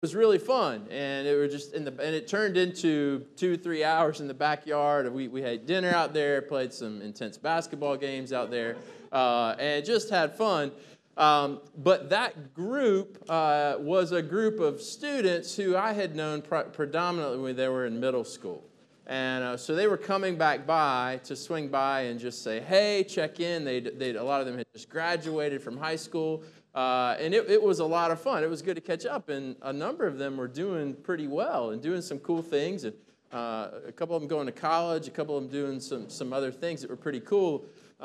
was really fun, and it was just and it turned into 2-3 hours in the backyard. We had dinner out there, played some intense basketball games out there, and just had fun. But that group was a group of students who I had known predominantly when they were in middle school. And so they were coming back by to swing by and just say, hey, check in. A lot of them had just graduated from high school. And it was a lot of fun. It was good to catch up. And a number of them were doing pretty well and doing some cool things. And a couple of them going to college, a couple of them doing some other things that were pretty cool.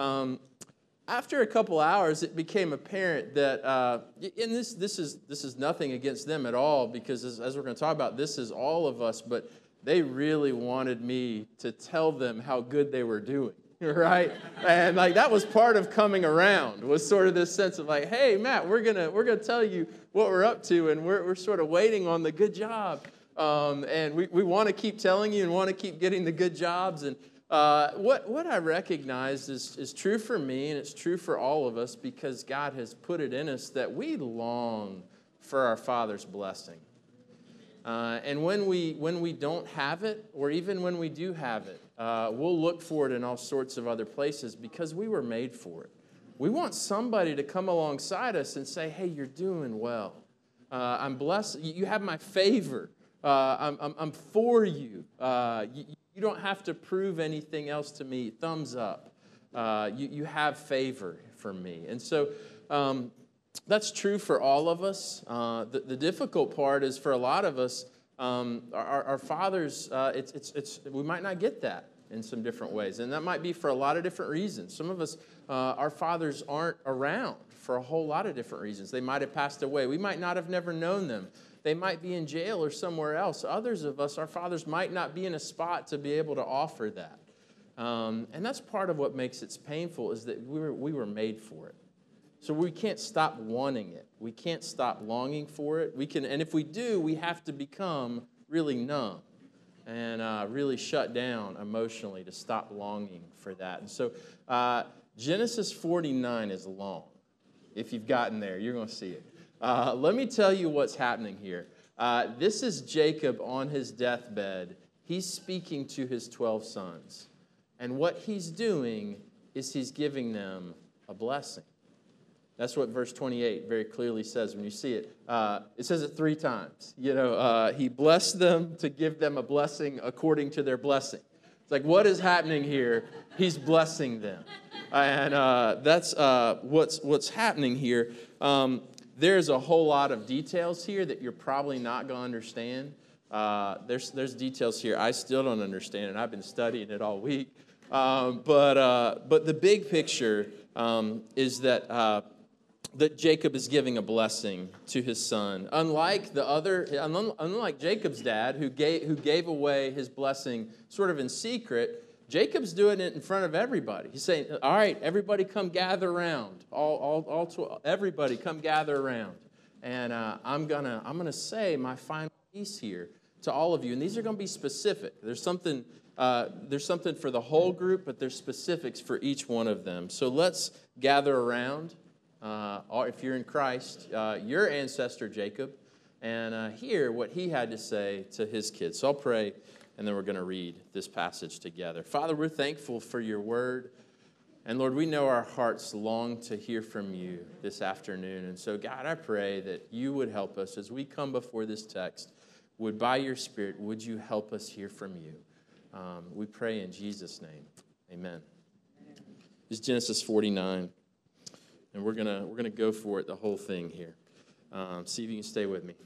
After a couple hours, it became apparent that, and this is nothing against them at all, because as we're going to talk about, this is all of us, but they really wanted me to tell them how good they were doing, right? And like that was part of coming around, was sort of this sense of like, hey, Matt, we're gonna tell you what we're up to, and we're sort of waiting on the good job, and we want to keep telling you and want to keep getting the good jobs. And what I recognize is true for me, and it's true for all of us, because God has put it in us that we long for our Father's blessing. And when we don't have it, or even when we do have it, we'll look for it in all sorts of other places because we were made for it. We want somebody to come alongside us and say, hey, you're doing well. I'm blessed. You have my favor. I'm for you. You don't have to prove anything else to me. Thumbs up. You have favor from me. And so that's true for all of us. The difficult part is for a lot of us, our fathers, we might not get that in some different ways. And that might be for a lot of different reasons. Some of us, our fathers aren't around for a whole lot of different reasons. They might have passed away. We might not have never known them. They might be in jail or somewhere else. Others of us, our fathers might not be in a spot to be able to offer that. And that's part of what makes it painful, is that we were made for it. So we can't stop wanting it. We can't stop longing for it. And if we do, we have to become really numb and really shut down emotionally to stop longing for that. And so Genesis 49 is long. If you've gotten there, you're going to see it. Let me tell you what's happening here. This is Jacob on his deathbed. He's speaking to his 12 sons. And what he's doing is he's giving them a blessing. That's what verse 28 very clearly says when you see it. It says it 3 times. He blessed them to give them a blessing according to their blessing. It's like, what is happening here? He's blessing them. And that's what's happening here. There's a whole lot of details here that you're probably not going to understand. There's details here I still don't understand, and I've been studying it all week. But the big picture is that Jacob is giving a blessing to his son. Unlike Jacob's dad, who gave away his blessing sort of in secret, Jacob's doing it in front of everybody. He's saying, all right, everybody come gather around. Everybody come gather around. And I'm gonna say my final piece here to all of you. And these are going to be specific. There's something for the whole group, but there's specifics for each one of them. So let's gather around. If you're in Christ, your ancestor Jacob, and hear what he had to say to his kids. So I'll pray, and then we're going to read this passage together. Father, we're thankful for your word. And Lord, we know our hearts long to hear from you this afternoon. And so, God, I pray that you would help us as we come before this text. By your Spirit, would you help us hear from you? We pray in Jesus' name. Amen. This is Genesis 49. And we're gonna go for it, the whole thing here. See if you can stay with me.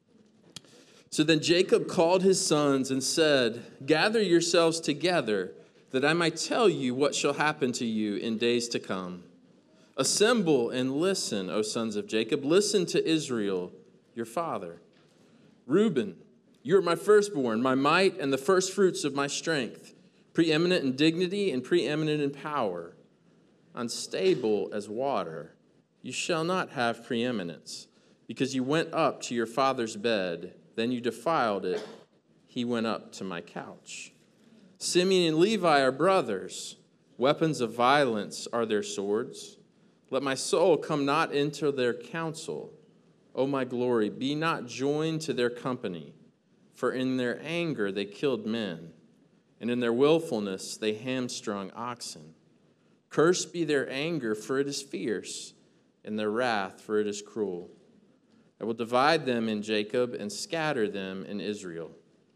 So then Jacob called his sons and said, gather yourselves together, that I might tell you what shall happen to you in days to come. Assemble and listen, O sons of Jacob. Listen to Israel, your father. Reuben, you are my firstborn, my might, and the firstfruits of my strength, preeminent in dignity and preeminent in power. Unstable as water, you shall not have preeminence, because you went up to your father's bed, then you defiled it, he went up to my couch. Simeon and Levi are brothers, weapons of violence are their swords. Let my soul come not into their counsel. O my glory, be not joined to their company, for in their anger they killed men, and in their willfulness they hamstrung oxen. Cursed be their anger, for it is fierce, and their wrath, for it is cruel. I will divide them in Jacob and scatter them in Israel.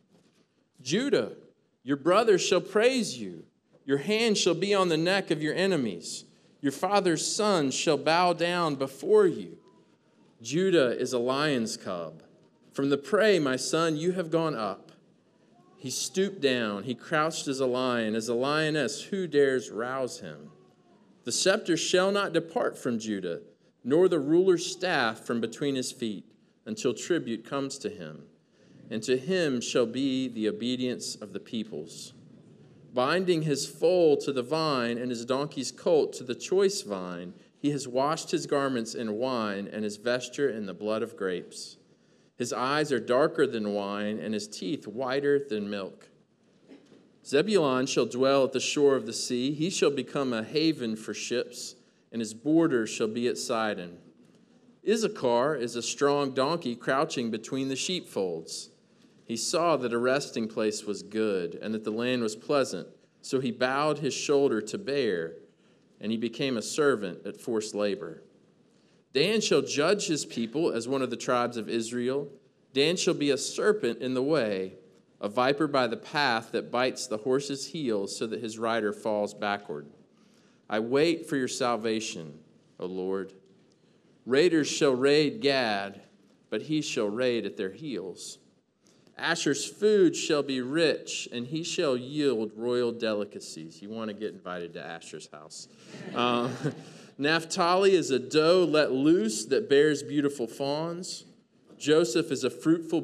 Judah, your brothers shall praise you. Your hand shall be on the neck of your enemies. Your father's sons shall bow down before you. Judah is a lion's cub. From the prey, my son, you have gone up. He stooped down. He crouched as a lioness. Who dares rouse him? The scepter shall not depart from Judah, nor the ruler's staff from between his feet, until tribute comes to him. And to him shall be the obedience of the peoples. Binding his foal to the vine and his donkey's colt to the choice vine, he has washed his garments in wine and his vesture in the blood of grapes. His eyes are darker than wine and his teeth whiter than milk. Zebulun shall dwell at the shore of the sea. He shall become a haven for ships, and his borders shall be at Sidon. Issachar is a strong donkey crouching between the sheepfolds. He saw that a resting place was good and that the land was pleasant, so he bowed his shoulder to bear, and he became a servant at forced labor. Dan shall judge his people as one of the tribes of Israel. Dan shall be a serpent in the way, a viper by the path that bites the horse's heels so that his rider falls backward. I wait for your salvation, O Lord. Raiders shall raid Gad, but he shall raid at their heels. Asher's food shall be rich, and he shall yield royal delicacies. You want to get invited to Asher's house. Naphtali is a doe let loose that bears beautiful fawns. Joseph is a fruitful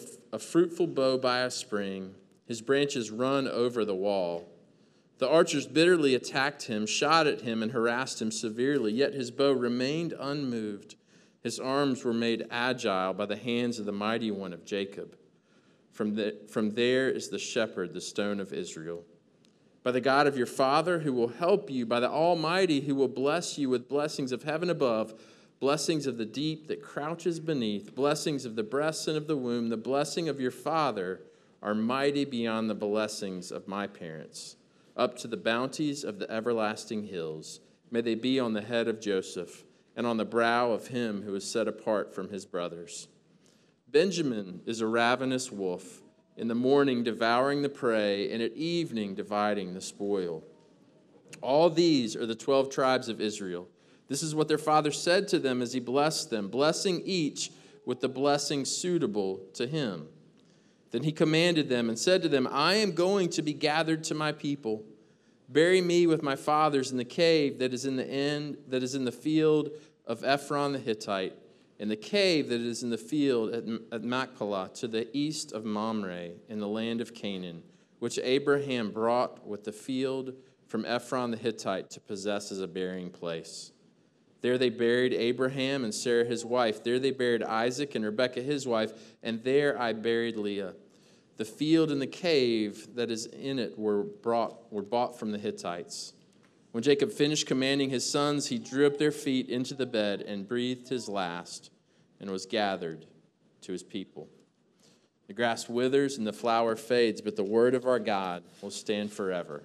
bow by a spring. His branches run over the wall. The archers bitterly attacked him, shot at him, and harassed him severely, yet his bow remained unmoved. His arms were made agile by the hands of the mighty one of Jacob. From there is the shepherd, the stone of Israel. By the God of your father who will help you, by the Almighty who will bless you with blessings of heaven above, blessings of the deep that crouches beneath, blessings of the breasts and of the womb, the blessing of your father are mighty beyond the blessings of my parents, up to the bounties of the everlasting hills. May they be on the head of Joseph and on the brow of him who is set apart from his brothers. Benjamin is a ravenous wolf, in the morning devouring the prey, and at evening dividing the spoil. All these are the 12 tribes of Israel. This is what their father said to them as he blessed them, blessing each with the blessing suitable to him. Then he commanded them and said to them, I am going to be gathered to my people. Bury me with my fathers in the cave that is in the field of Ephron the Hittite, in the cave that is in the field at Machpelah, to the east of Mamre, in the land of Canaan, which Abraham brought with the field from Ephron the Hittite to possess as a burying place. There they buried Abraham and Sarah his wife. There they buried Isaac and Rebekah his wife, and there I buried Leah. The field and the cave that is in it were bought from the Hittites. When Jacob finished commanding his sons, he drew up their feet into the bed and breathed his last and was gathered to his people. The grass withers and the flower fades, but the word of our God will stand forever.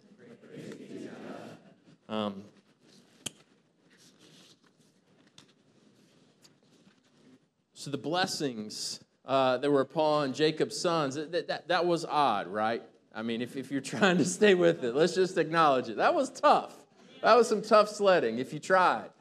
So the blessings that were upon Jacob's sons, that was odd, right? I mean, if you're trying to stay with it, let's just acknowledge it. That was tough. That was some tough sledding if you tried.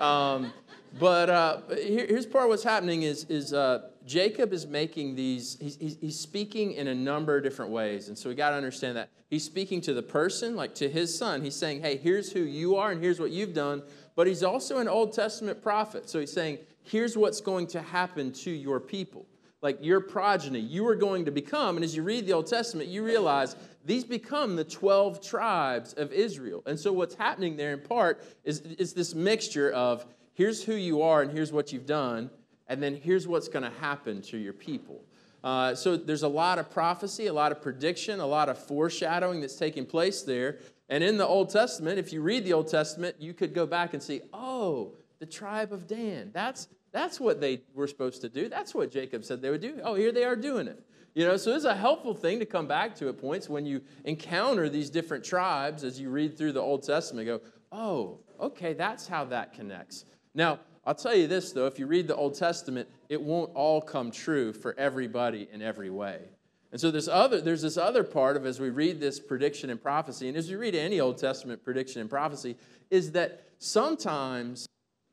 But here's part of what's happening is Jacob is making these, he's speaking in a number of different ways. And so we got to understand that. He's speaking to the person, like to his son. He's saying, hey, here's who you are and here's what you've done. But he's also an Old Testament prophet. So he's saying, here's what's going to happen to your people. Like your progeny, you are going to become, and as you read the Old Testament, you realize these become the 12 tribes of Israel. And so what's happening there in part is this mixture of here's who you are and here's what you've done, and then here's what's going to happen to your people. So there's a lot of prophecy, a lot of prediction, a lot of foreshadowing that's taking place there. And in the Old Testament, if you read the Old Testament, you could go back and see, oh, the tribe of Dan. That's That's what they were supposed to do. That's what Jacob said they would do. Oh, here they are doing it. So it's a helpful thing to come back to at points when you encounter these different tribes as you read through the Old Testament. Go, oh, okay, that's how that connects. Now, I'll tell you this, though. If you read the Old Testament, it won't all come true for everybody in every way. And so there's this other part of, as we read this prediction and prophecy, and as we read any Old Testament prediction and prophecy, is that sometimes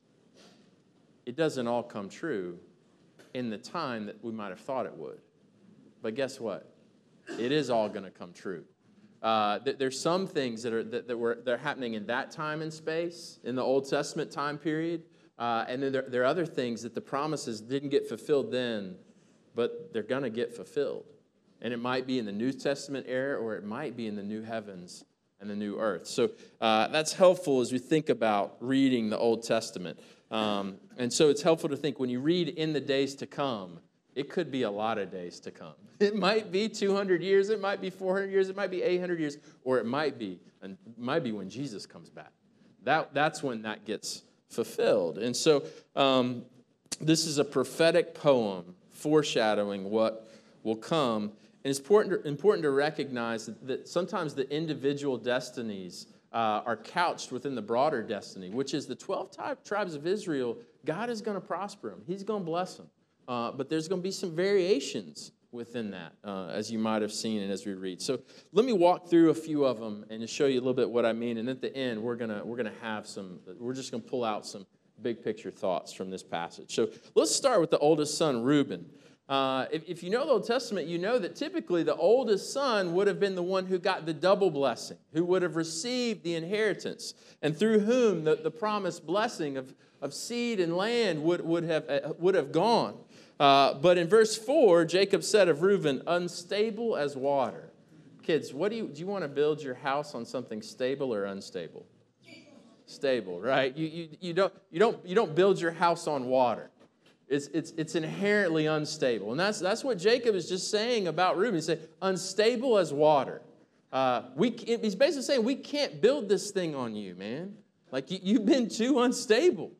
it doesn't all come true in the time that we might have thought it would. But guess what? It is all going to come true. There's some things that are happening in that time and space, in the Old Testament time period, and then there are other things that the promises didn't get fulfilled then, but they're going to get fulfilled. And it might be in the New Testament era, or it might be in the new heavens and the new earth. So that's helpful as we think about reading the Old Testament. And so it's helpful to think when you read in the days to come, it could be a lot of days to come. It might be 200 years, it might be 400 years, it might be 800 years, or it might be when Jesus comes back. That's when that gets fulfilled. And so this is a prophetic poem foreshadowing what will come. And it's important to recognize that sometimes the individual destinies are couched within the broader destiny, which is the 12 tribes of Israel. God is going to prosper them. He's going to bless them. But there's going to be some variations within that, as you might have seen and as we read. So let me walk through a few of them and just show you a little bit what I mean. And at the end, we're just going to pull out some big picture thoughts from this passage. So let's start with the oldest son, Reuben. If you know the Old Testament, you know that typically the oldest son would have been the one who got the double blessing, who would have received the inheritance, and through whom the promised blessing of seed and land would have gone. But in verse 4, Jacob said of Reuben, unstable as water. Kids, do you want to build your house on something stable or unstable? Stable, right? You don't build your house on water. It's inherently unstable. And that's what Jacob is just saying about Reuben. He's saying, unstable as water. He's basically saying, we can't build this thing on you, man. Like, you've been too unstable.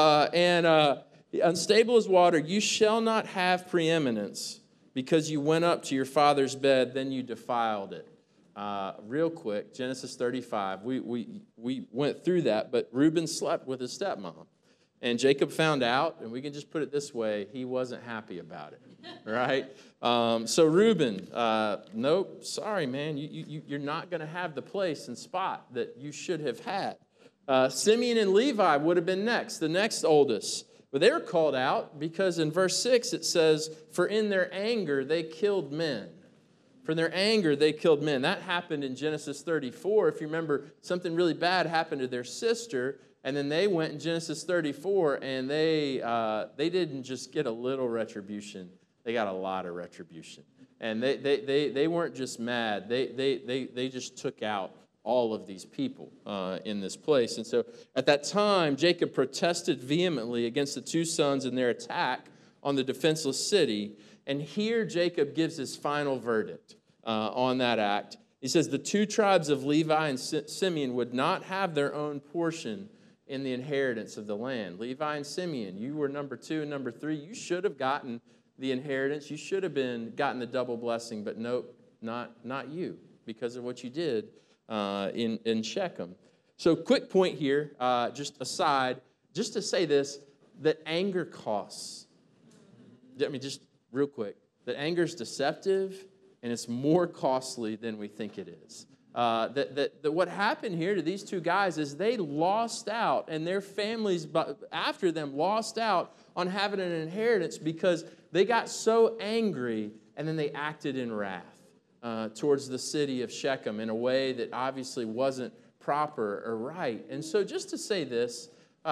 Unstable as water, you shall not have preeminence because you went up to your father's bed, then you defiled it. Real quick, Genesis 35, we went through that, but Reuben slept with his stepmom. And Jacob found out, and we can just put it this way, he wasn't happy about it, right? So Reuben, nope, sorry, man, you're not going to have the place and spot that you should have had. Simeon and Levi would have been next, the next oldest. But they were called out because in verse 6 it says, for in their anger they killed men. For in their anger they killed men. That happened in Genesis 34. If you remember, something really bad happened to their sister. And then they went in Genesis 34, and they didn't just get a little retribution; they got a lot of retribution. And they weren't just mad; they just took out all of these people in this place. And so at that time, Jacob protested vehemently against the two sons and their attack on the defenseless city. And here Jacob gives his final verdict on that act. He says the two tribes of Levi and Simeon would not have their own portion in the inheritance of the land. Levi and Simeon, you were number 2 and number 3. You should have gotten the inheritance. You should have gotten the double blessing, but nope, not you, because of what you did in Shechem. So quick point here, just aside, just to say this, that anger costs. I mean, just real quick, that anger is deceptive, and it's more costly than we think it is. That what happened here to these two guys is they lost out, and their families after them lost out on having an inheritance because they got so angry, and then they acted in wrath towards the city of Shechem in a way that obviously wasn't proper or right. And so just to say this,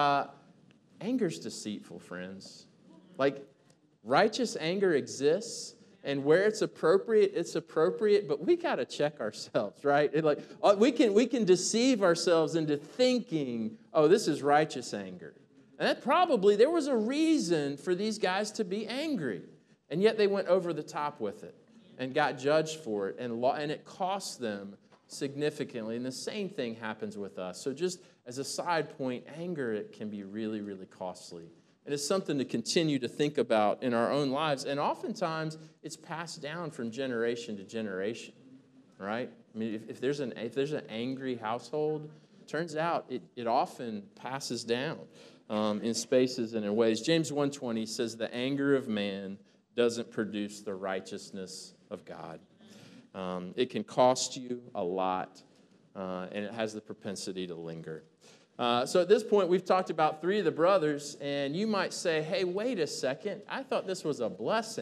anger's deceitful, friends. Like, righteous anger exists, and where it's appropriate, but we got to check ourselves, right? We can deceive ourselves into thinking, oh, this is righteous anger. And that probably, there was a reason for these guys to be angry, and yet they went over the top with it and got judged for it, and it cost them significantly. And the same thing happens with us. So just as a side point, anger, it can be really, really costly And it's something to continue to think about in our own lives. And oftentimes, it's passed down from generation to generation, right? I mean, if there's an angry household, turns out it often passes down in spaces and in ways. James 1:20 says, the anger of man doesn't produce the righteousness of God. It can cost you a lot, and it has the propensity to linger. So at this point, we've talked about three of the brothers, and you might say, hey, wait a second. I thought this was a blessing.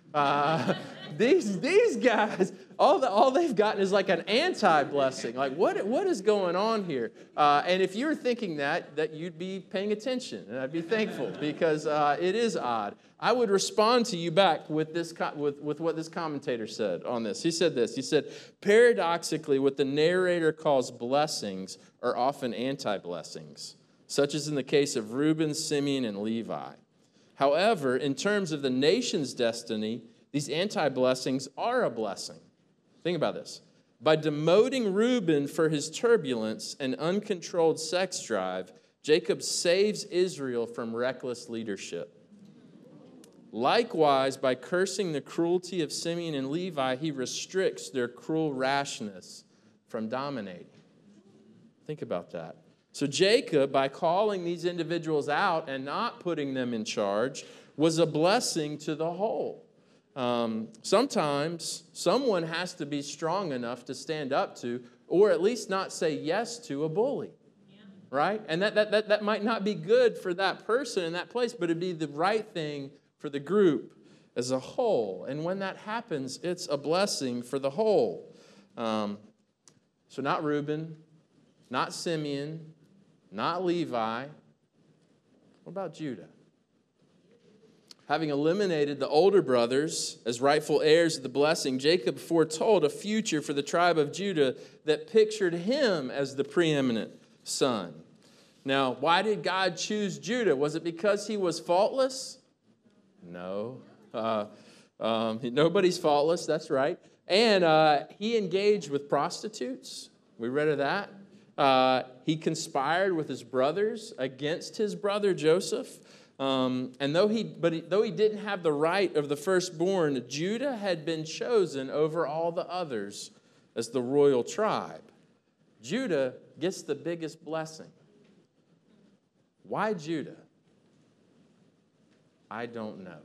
These guys, all they've gotten is like an anti-blessing. Like, what is going on here? And if you're thinking that you'd be paying attention, and I'd be thankful, because it is odd. I would respond to you back with with what this commentator said on this. He said this. He said, paradoxically, what the narrator calls blessings are often anti-blessings, such as in the case of Reuben, Simeon, and Levi. However, in terms of the nation's destiny, these anti-blessings are a blessing. Think about this. By demoting Reuben for his turbulence and uncontrolled sex drive, Jacob saves Israel from reckless leadership. Likewise, by cursing the cruelty of Simeon and Levi, he restricts their cruel rashness from dominating. Think about that. So Jacob, by calling these individuals out and not putting them in charge, was a blessing to the whole. Sometimes someone has to be strong enough to stand up to, or at least not say yes to, a bully. Yeah. Right? And that might not be good for that person in that place, but it'd be the right thing for the group as a whole. And when that happens, it's a blessing for the whole. So not Reuben, not Simeon, not Levi. What about Judah? Having eliminated the older brothers as rightful heirs of the blessing, Jacob foretold a future for the tribe of Judah that pictured him as the preeminent son. Now, why did God choose Judah? Was it because he was faultless? No. Nobody's faultless, that's right. And he engaged with prostitutes. We read of that. He conspired with his brothers against his brother Joseph. And though he didn't have the right of the firstborn, Judah had been chosen over all the others as the royal tribe. Judah gets the biggest blessing. Why Judah? I don't know.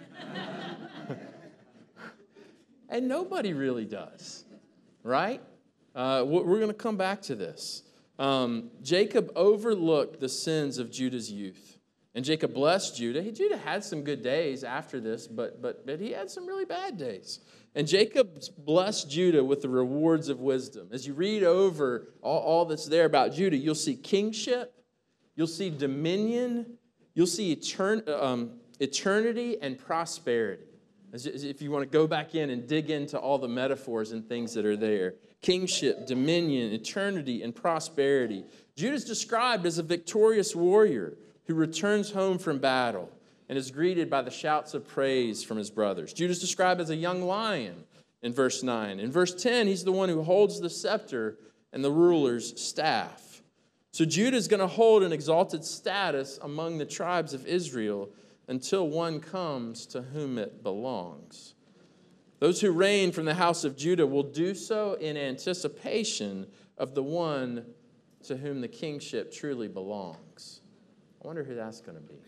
And nobody really does, right? We're going to come back to this. Jacob overlooked the sins of Judah's youth. And Jacob blessed Judah. Judah had some good days after this, but he had some really bad days. And Jacob blessed Judah with the rewards of wisdom. As you read over all that's there about Judah, you'll see kingship, you'll see dominion, you'll see eternity and prosperity. As if you want to go back in and dig into all the metaphors and things that are there. Kingship, dominion, eternity, and prosperity. Judah's described as a victorious warrior who returns home from battle and is greeted by the shouts of praise from his brothers. Judah's described as a young lion in verse 9. In verse 10, he's the one who holds the scepter and the ruler's staff. So Judah's going to hold an exalted status among the tribes of Israel until one comes to whom it belongs. Those who reign from the house of Judah will do so in anticipation of the one to whom the kingship truly belongs. I wonder who that's going to be.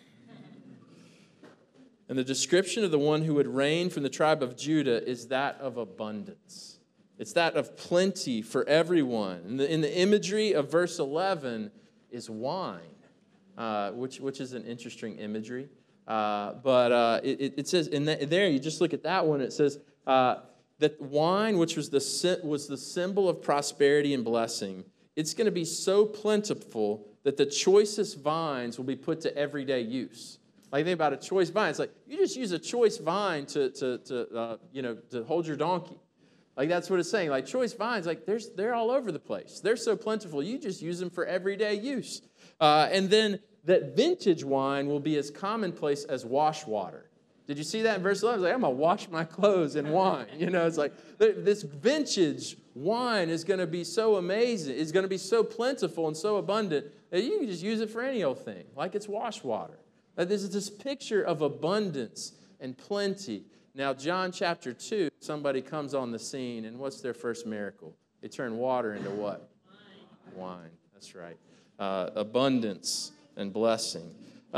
And the description of the one who would reign from the tribe of Judah is that of abundance. It's that of plenty for everyone. In the imagery of verse 11 is wine, which is an interesting imagery. But it says there, you just look at that one, it says that wine, which was the symbol of prosperity and blessing, it's going to be so plentiful that the choicest vines will be put to everyday use. Like, think about a choice vine. It's like you just use a choice vine to hold your donkey. Like, that's what it's saying. Like, choice vines, like they're all over the place. They're so plentiful. You just use them for everyday use. And then that vintage wine will be as commonplace as wash water. Did you see that in verse 11? It's like, I'm going to wash my clothes in wine. It's like this vintage wine is going to be so amazing. It's going to be so plentiful and so abundant that you can just use it for any old thing, like it's wash water. This is this picture of abundance and plenty. Now, John chapter 2, somebody comes on the scene, and what's their first miracle? They turn water into what? Wine. That's right. Abundance and blessing.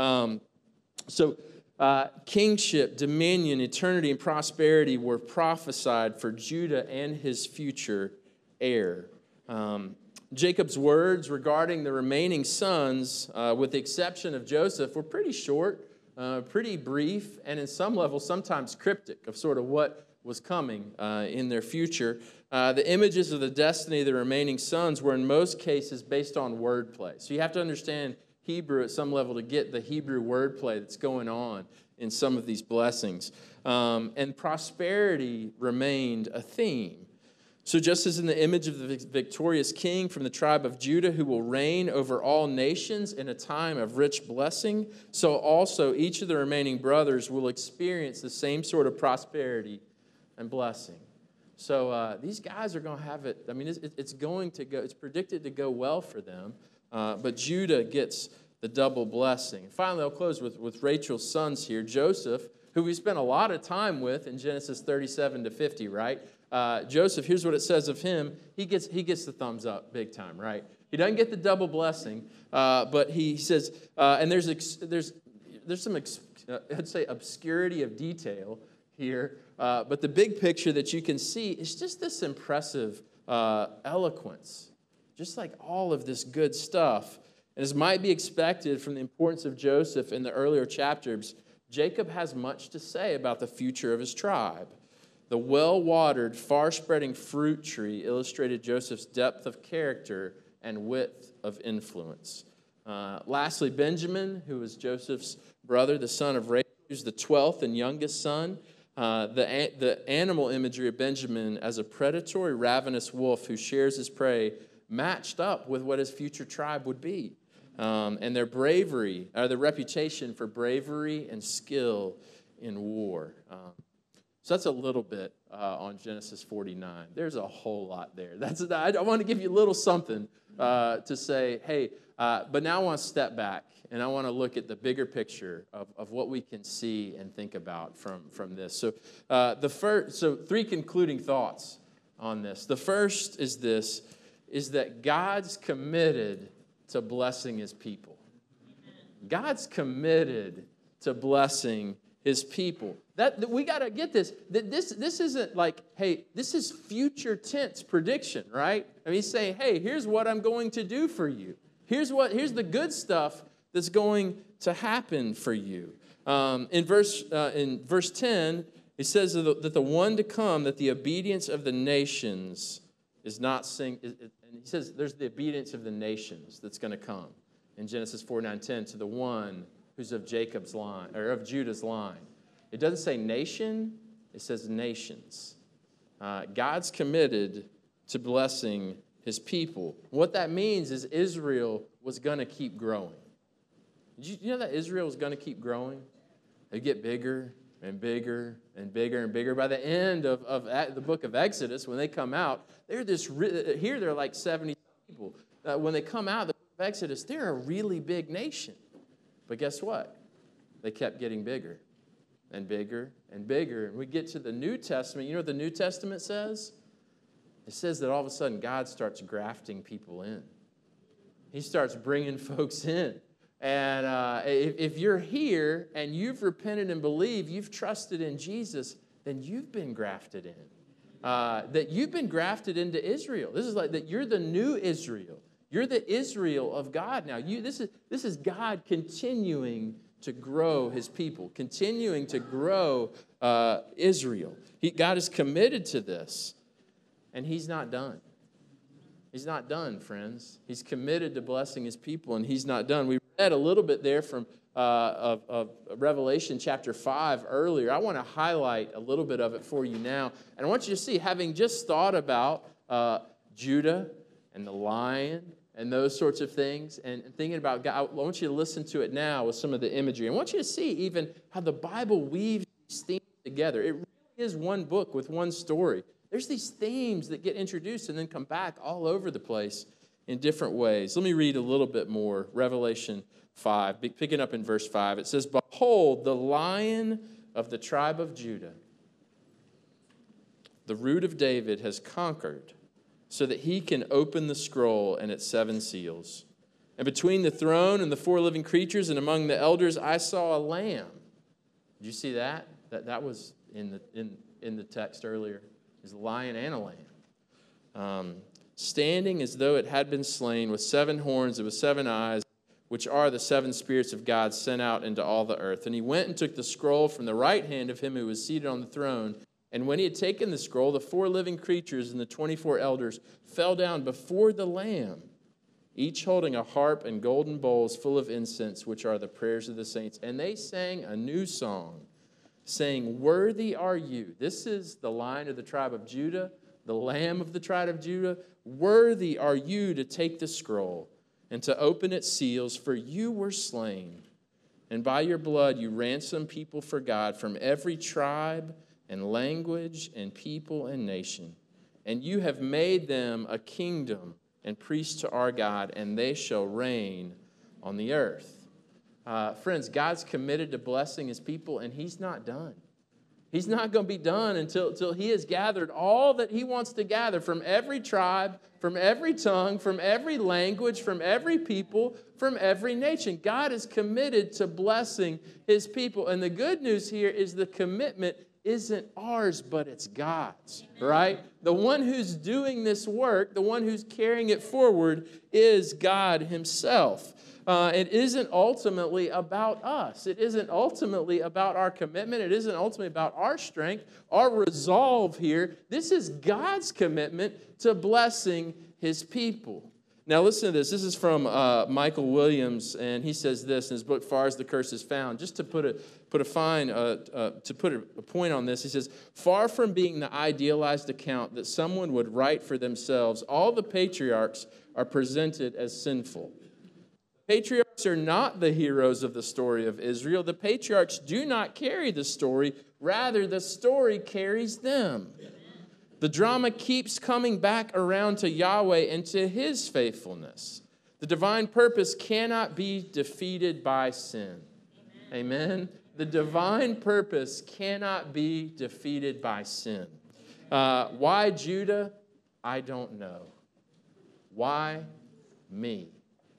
Kingship, dominion, eternity, and prosperity were prophesied for Judah and his future heir. Jacob's words regarding the remaining sons, with the exception of Joseph, were pretty short, pretty brief, and in some level sometimes cryptic of sort of what was coming in their future. The images of the destiny of the remaining sons were in most cases based on wordplay. So you have to understand Hebrew at some level to get the Hebrew wordplay that's going on in some of these blessings. And prosperity remained a theme. So just as in the image of the victorious king from the tribe of Judah who will reign over all nations in a time of rich blessing, so also each of the remaining brothers will experience the same sort of prosperity and blessing. So these guys are going to have it. I mean, it's going to go. It's predicted to go well for them. But Judah gets the double blessing. And finally, I'll close with Rachel's sons here. Joseph, who we spent a lot of time with in Genesis 37 to 50, right? Joseph, here's what it says of him. He gets the thumbs up big time, right? He doesn't get the double blessing, but he says, and there's some, I'd say, obscurity of detail here, but the big picture that you can see is just this impressive eloquence, just like all of this good stuff. And as might be expected from the importance of Joseph in the earlier chapters, Jacob has much to say about the future of his tribe. The well-watered, far-spreading fruit tree illustrated Joseph's depth of character and width of influence. Lastly, Benjamin, who was Joseph's brother, the son of Rachel, who's the 12th and youngest son. The animal imagery of Benjamin as a predatory, ravenous wolf who shares his prey matched up with what his future tribe would be. And their bravery, or their reputation for bravery and skill in war. So that's a little bit on Genesis 49. There's a whole lot there. I want to give you a little something to say, hey, but now I want to step back, and I want to look at the bigger picture of what we can see and think about from this. So so 3 concluding thoughts on this. The first is this, is that God's committed to blessing his people. God's committed to blessing his people. That we got to get this. That this isn't like, hey, this is future tense prediction, right? I mean, he's saying, hey, here's what I'm going to do for you. Here's the good stuff that's going to happen for you. In verse 10, it says that the one to come, that the obedience of the nations is not sing. And he says there's the obedience of the nations that's going to come in Genesis 4:9-10 to the one who's of Jacob's line, or of Judah's line. It doesn't say nation, it says nations. God's committed to blessing his people. What that means is Israel was going to keep growing. Did you know that Israel was going to keep growing? They get bigger and bigger and bigger and bigger. By the end of the book of Exodus, when they come out, they're like 70 people. When they come out of the book of Exodus, they're a really big nation. But guess what? They kept getting bigger and bigger and bigger. And we get to the New Testament. You know what the New Testament says? It says that all of a sudden God starts grafting people in. He starts bringing folks in. And if you're here and you've repented and believed, you've trusted in Jesus, then you've been grafted in. That you've been grafted into Israel. This is like that you're the new Israel. You're the Israel of God now. This is God continuing to grow his people, continuing to grow Israel. God is committed to this, and he's not done. He's not done, friends. He's committed to blessing his people, and he's not done. We read a little bit there from of Revelation chapter 5 earlier. I want to highlight a little bit of it for you now. And I want you to see, having just thought about Judah and the lion and those sorts of things, and thinking about God, I want you to listen to it now with some of the imagery. I want you to see even how the Bible weaves these themes together. It really is one book with one story. There's these themes that get introduced and then come back all over the place in different ways. Let me read a little bit more. Revelation 5, picking up in verse 5. It says, "Behold, the Lion of the tribe of Judah, the root of David, has conquered, so that he can open the scroll and its 7 seals. And between the throne and the 4 living creatures and among the elders, I saw a lamb." Did you see that? That was in the text earlier. There's a lion and a lamb. Standing as though it had been slain, with 7 horns and with 7 eyes, which are the 7 spirits of God sent out into all the earth. And he went and took the scroll from the right hand of him who was seated on the throne. And when he had taken the scroll, the 4 living creatures and the 24 elders fell down before the Lamb, each holding a harp and golden bowls full of incense, which are the prayers of the saints. And they sang a new song, saying, "Worthy are you." This is the Lion of the tribe of Judah, the Lamb of the tribe of Judah. "Worthy are you to take the scroll and to open its seals, for you were slain. And by your blood you ransomed people for God from every tribe and language and people and nation. And you have made them a kingdom and priests to our God, and they shall reign on the earth." Friends, God's committed to blessing his people, and he's not done. He's not going to be done until he has gathered all that he wants to gather from every tribe, from every tongue, from every language, from every people, from every nation. God is committed to blessing his people. And the good news here is the commitment isn't ours, but it's God's, right? The one who's doing this work, the one who's carrying it forward is God himself. It isn't ultimately about us. It isn't ultimately about our commitment. It isn't ultimately about our strength, our resolve here. This is God's commitment to blessing his people. Now listen to this. This is from Michael Williams, and he says this in his book, "Far as the Curse is Found." Just to put a point on this, he says, "Far from being the idealized account that someone would write for themselves, all the patriarchs are presented as sinful. Patriarchs are not the heroes of the story of Israel. The patriarchs do not carry the story. Rather, the story carries them. The drama keeps coming back around to Yahweh and to his faithfulness. The divine purpose cannot be defeated by sin." Amen. The divine purpose cannot be defeated by sin. Why Judah? I don't know. Why me?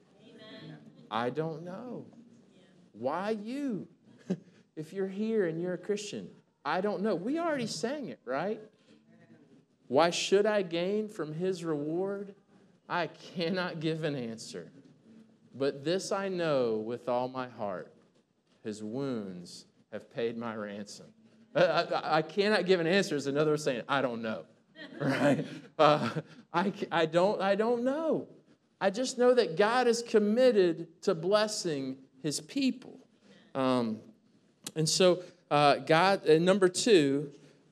I don't know. Why you? If you're here and you're a Christian, I don't know. We already sang it, right? Why should I gain from his reward? I cannot give an answer. But this I know with all my heart: his wounds have paid my ransom. I cannot give an answer is another way of saying, I don't know. Right? I don't know. I just know that God is committed to blessing his people. And so God, and number 2,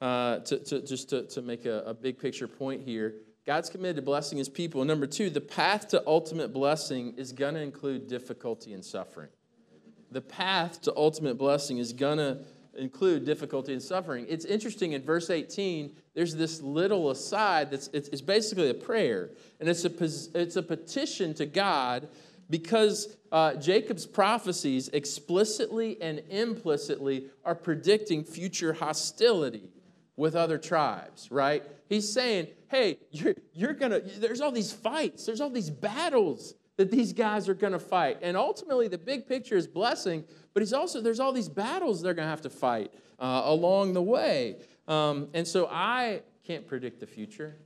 to make a big picture point here, God's committed to blessing his people. And number 2, the path to ultimate blessing is going to include difficulty and suffering. The path to ultimate blessing is going to include difficulty and suffering. It's interesting, in verse 18, there's this little aside it's basically a prayer. And it's a petition to God because Jacob's prophecies explicitly and implicitly are predicting future hostility with other tribes, right? He's saying, hey, there's all these fights, there's all these battles that these guys are going to fight. And ultimately, the big picture is blessing, but there's all these battles they're going to have to fight along the way. And so I can't predict the future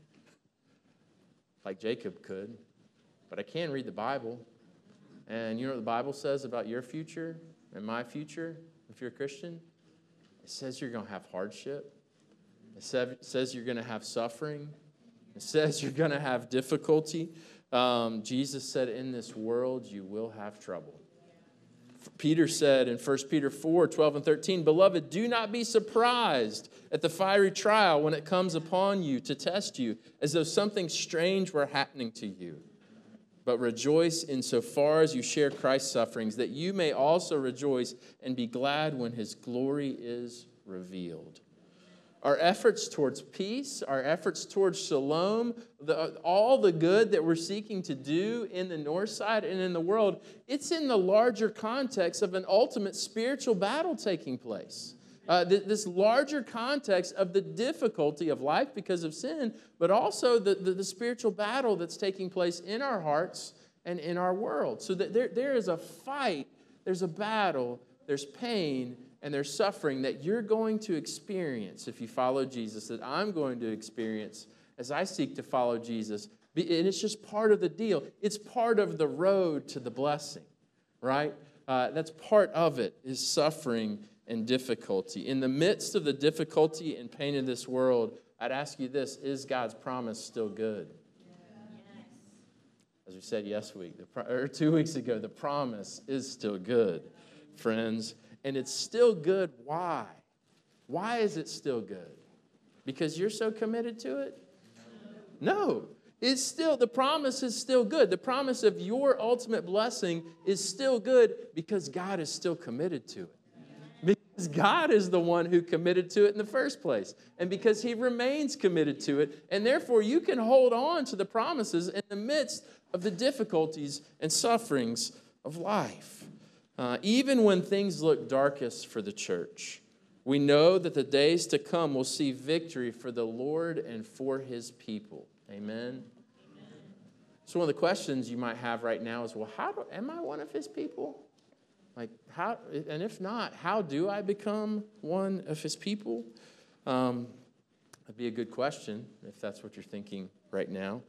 like Jacob could, but I can read the Bible. And you know what the Bible says about your future and my future if you're a Christian? It says you're going to have hardship. It says you're going to have suffering. It says you're going to have difficulty. Jesus said, in this world you will have trouble. Peter said in 1 Peter 4, 12 and 13, "Beloved, do not be surprised at the fiery trial when it comes upon you to test you, as though something strange were happening to you. But rejoice insofar as you share Christ's sufferings, that you may also rejoice and be glad when his glory is revealed." our efforts towards peace, our efforts towards shalom, all the good that we're seeking to do in the north side and in the world, it's in the larger context of an ultimate spiritual battle taking place. This larger context of the difficulty of life because of sin, but also the spiritual battle that's taking place in our hearts and in our world. So that there is a fight, there's a battle, there's pain, and there's suffering that you're going to experience if you follow Jesus, that I'm going to experience as I seek to follow Jesus. And it's just part of the deal. It's part of the road to the blessing, right? That's part of it, is suffering and difficulty. In the midst of the difficulty and pain of this world, I'd ask you this: is God's promise still good? Yes. As we said 2 weeks ago, the promise is still good, friends. And it's still good. Why? Why is it still good? Because you're so committed to it? No. It's still, the promise is still good. The promise of your ultimate blessing is still good because God is still committed to it. Because God is the one who committed to it in the first place. And because He remains committed to it. And therefore, you can hold on to the promises in the midst of the difficulties and sufferings of life. Even when things look darkest for the church, we know that the days to come will see victory for the Lord and for His people. Amen? So one of the questions you might have right now is, well, am I one of His people? Like, how? And if not, how do I become one of His people? That'd be a good question if that's what you're thinking right now.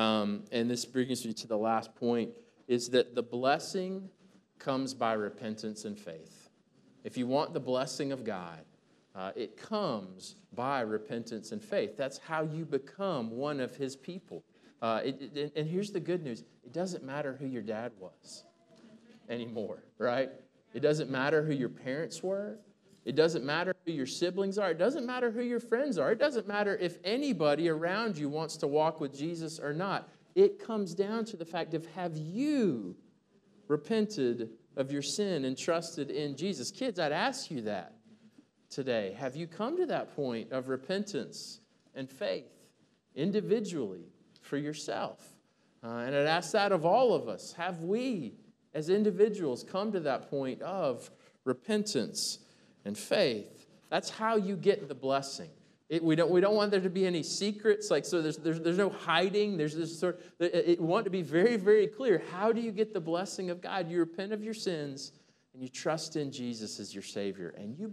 And this brings me to the last point, is that the blessing comes by repentance and faith. If you want the blessing of God, it comes by repentance and faith. That's how you become one of His people. And here's the good news. It doesn't matter who your dad was anymore, right? It doesn't matter who your parents were. It doesn't matter who your siblings are. It doesn't matter who your friends are. It doesn't matter if anybody around you wants to walk with Jesus or not. It comes down to the fact of, have you repented of your sin and trusted in Jesus? Kids, I'd ask you that today. Have you come to that point of repentance and faith individually for yourself? And I'd ask that of all of us. Have we, as individuals, come to that point of repentance and faith? That's how you get the blessing. We don't want there to be any secrets, so there's no hiding. There's this we want to be very, very clear. How do you get the blessing of God? You repent of your sins and you trust in Jesus as your Savior, and you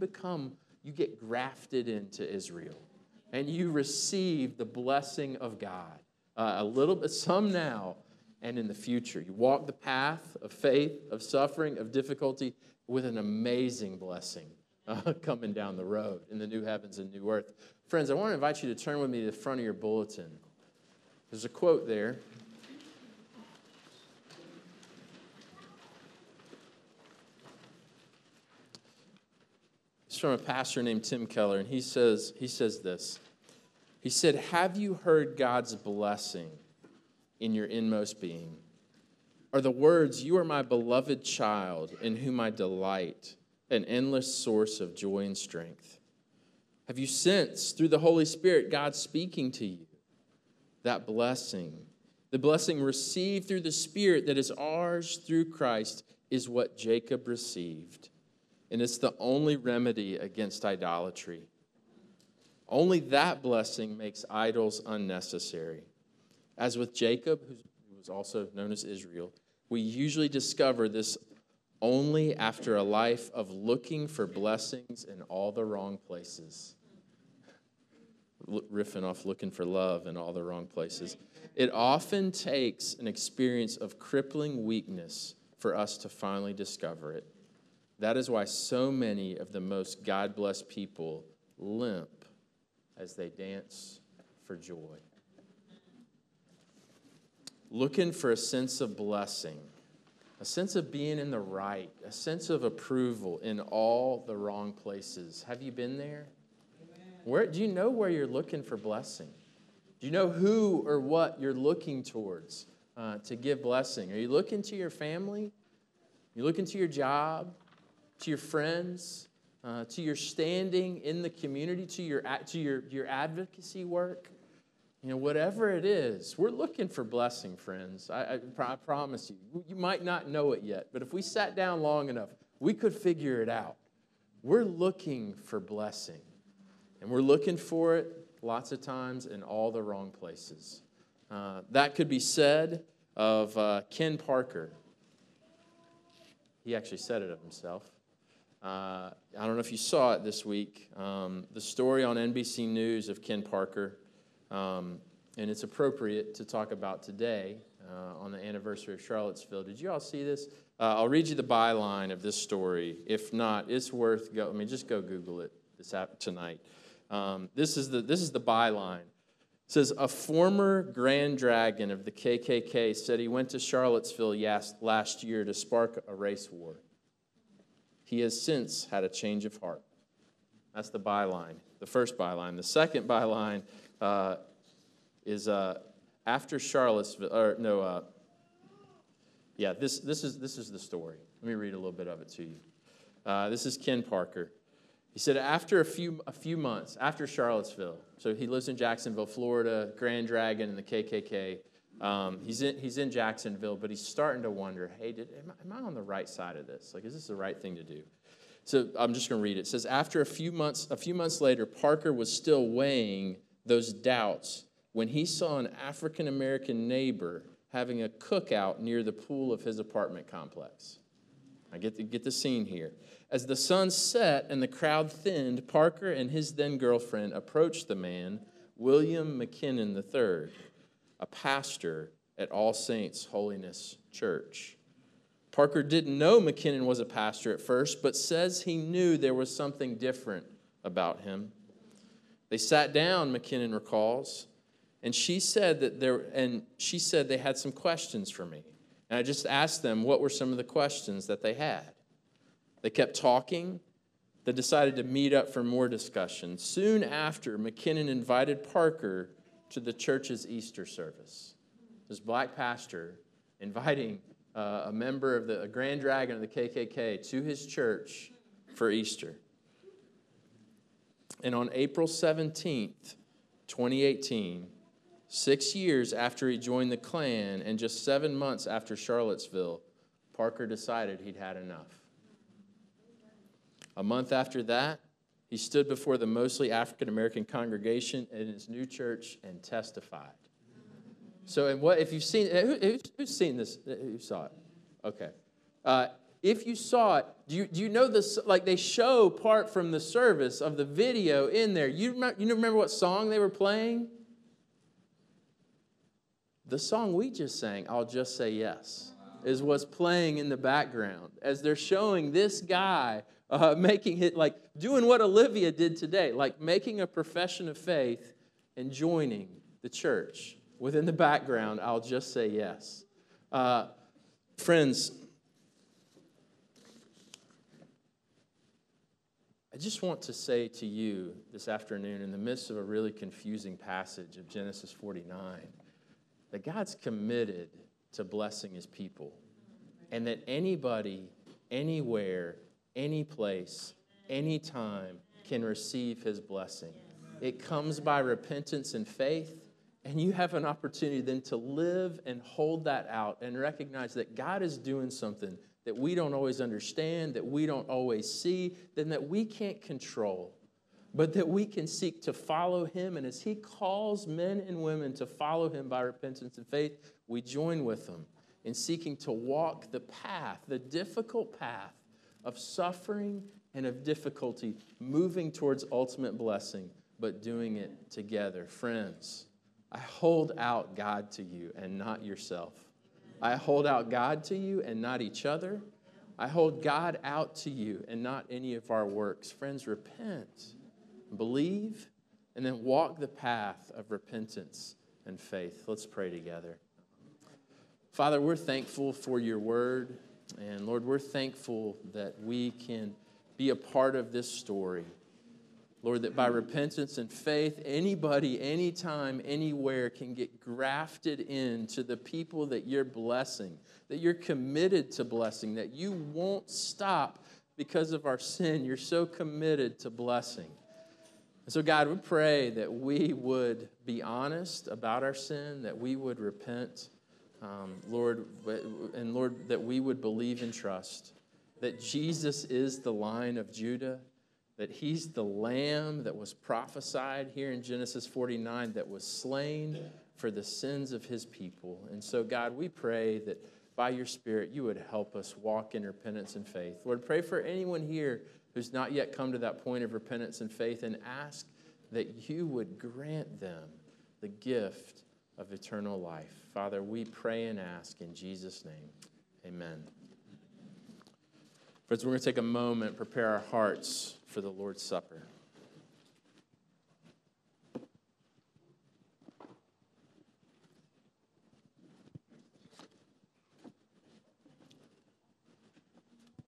get grafted into Israel, and you receive the blessing of God. A little bit, some now and in the future. You walk the path of faith, of suffering, of difficulty with an amazing blessing coming down the road in the new heavens and new earth. Friends, I want to invite you to turn with me to the front of your bulletin. There's a quote there. It's from a pastor named Tim Keller, and he says this. He said, "Have you heard God's blessing in your inmost being? Are the words, 'You are my beloved child, in whom I delight,' an endless source of joy and strength? Have you sensed through the Holy Spirit God speaking to you? That blessing, the blessing received through the Spirit that is ours through Christ, is what Jacob received. And it's the only remedy against idolatry. Only that blessing makes idols unnecessary. As with Jacob, who was also known as Israel, we usually discover this only after a life of looking for blessings in all the wrong places." Riffing off looking for love in all the wrong places. It often takes an experience of crippling weakness for us to finally discover it. That is why so many of the most God-blessed people limp as they dance for joy. Looking for a sense of blessing, a sense of being in the right, a sense of approval in all the wrong places. Have you been there? Do you know where you're looking for blessing? Do you know who or what you're looking towards to give blessing? Are you looking to your family? Are you looking to your job, to your friends, to your standing in the community, to your advocacy work. Whatever it is, we're looking for blessing, friends. I promise you. You might not know it yet, but if we sat down long enough, we could figure it out. We're looking for blessing, and we're looking for it lots of times in all the wrong places. That could be said of Ken Parker. He actually said it of himself. I don't know if you saw it this week, the story on NBC News of Ken Parker. And it's appropriate to talk about today on the anniversary of Charlottesville. Did you all see this? I'll read you the byline of this story. If not, it's worth just go Google it tonight. This is the byline. It says, a former Grand Dragon of the KKK said he went to Charlottesville last year to spark a race war. He has since had a change of heart. That's the byline, the first byline. The second byline is after Charlottesville, this is the story. Let me read a little bit of it to you. This is Ken Parker. He said after a few months, after Charlottesville, so he lives in Jacksonville, Florida, Grand Dragon and the KKK. He's in Jacksonville, but he's starting to wonder, hey, am I on the right side of this? Like, is this the right thing to do? So I'm just going to read it. It says, after a few months later, Parker was still weighing those doubts when he saw an African-American neighbor having a cookout near the pool of his apartment complex. I get the scene here. As the sun set and the crowd thinned, Parker and his then-girlfriend approached the man, William McKinnon III, a pastor at All Saints Holiness Church. Parker didn't know McKinnon was a pastor at first, but says he knew there was something different about him. They sat down, McKinnon recalls, and she said they had some questions for me. And I just asked them what were some of the questions that they had. They kept talking. They decided to meet up for more discussion. Soon after, McKinnon invited Parker to the church's Easter service. This black pastor inviting a member of a Grand Dragon of the KKK to his church for Easter. And on April 17th, 2018, 6 years after he joined the Klan and just 7 months after Charlottesville, Parker decided he'd had enough. A month after that, he stood before the mostly African-American congregation in his new church and testified. So, and what if you've seen? Who's seen this? Who saw it? Okay. If you saw it, do you know this? Like they show part from the service of the video in there. You remember what song they were playing? The song we just sang, "I'll Just Say Yes," is what's playing in the background as they're showing this guy making it, like doing what Olivia did today, like making a profession of faith and joining the church. Within the background, "I'll Just Say Yes." Friends, I just want to say to you this afternoon, in the midst of a really confusing passage of Genesis 49, that God's committed to blessing his people, and that anybody, anywhere, any place, anytime can receive his blessing. It comes by repentance and faith, and you have an opportunity then to live and hold that out and recognize that God is doing something that we don't always understand, that we don't always see, then that we can't control, but that we can seek to follow him. And as he calls men and women to follow him by repentance and faith, we join with them in seeking to walk the path, the difficult path of suffering and of difficulty, moving towards ultimate blessing, but doing it together. Friends, I hold out God to you and not yourself. I hold out God to you and not each other. I hold God out to you and not any of our works. Friends, repent, believe, and then walk the path of repentance and faith. Let's pray together. Father, we're thankful for your word. And Lord, we're thankful that we can be a part of this story. Lord, that by repentance and faith, anybody, anytime, anywhere can get grafted into the people that you're blessing, that you're committed to blessing, that you won't stop because of our sin, you're so committed to blessing. And so, God, we pray that we would be honest about our sin, that we would repent, Lord, and Lord, that we would believe and trust that Jesus is the Lion of Judah, that he's the Lamb that was prophesied here in Genesis 49 that was slain for the sins of his people. And so, God, we pray that by your Spirit, you would help us walk in repentance and faith. Lord, pray for anyone here who's not yet come to that point of repentance and faith, and ask that you would grant them the gift of eternal life. Father, we pray and ask in Jesus' name. Amen. Friends, we're going to take a moment, prepare our hearts for the Lord's Supper.